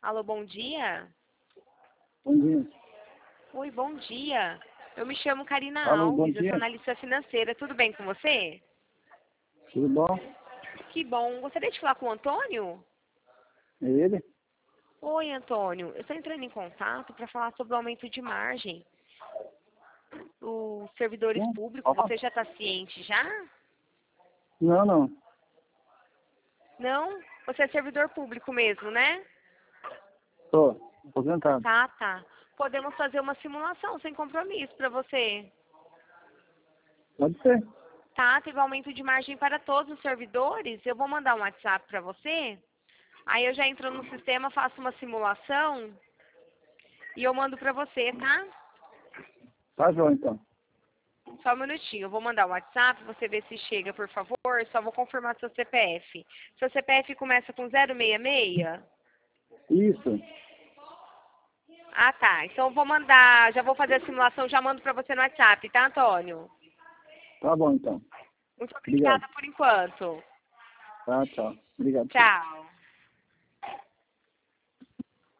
Alô, bom dia? Bom dia. Oi, bom dia. Eu me chamo Karina Alô, bom Alves, eu dia. sou analista financeira. Tudo bem com você? Tudo bom? Que bom. Gostaria de falar com o Antônio? É ele? Oi, Antônio. Eu estou entrando em contato para falar sobre o aumento de margem dos servidores Sim. públicos. Opa. Você já está ciente já? Não. Não? Você é servidor público mesmo, né? Tô aposentado. Tá. Podemos fazer uma simulação sem compromisso para você. Pode ser. Tá, teve aumento de margem para todos os servidores. Eu vou mandar um WhatsApp para você. Aí eu já entro no sistema, faço uma simulação e eu mando para você, tá? Tá, João, então. Só um minutinho. Eu vou mandar o WhatsApp, você vê se chega, por favor. Só vou confirmar seu CPF. Seu CPF começa com 066? Isso. Ah, tá. Então eu vou mandar, já vou fazer a simulação, já mando para você no WhatsApp, tá, Antônio? Tá bom, então. Muito Obrigado. obrigada por enquanto. Tá, tchau. Obrigado. Tchau.